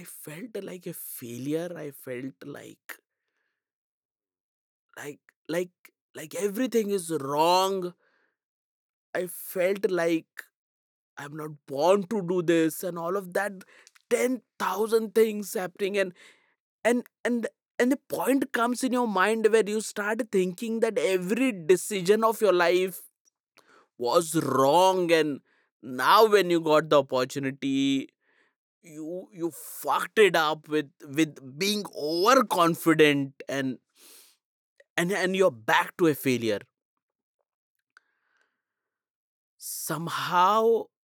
I felt like a failure. I felt like like like everything is wrong. I felt like I'm not born to do this and all of that. 10,000 things happening, and and and the point comes in your mind where you start thinking that every decision of your life was wrong, and now when you got the opportunity, you fucked it up with being overconfident, and you're back to a failure. Somehow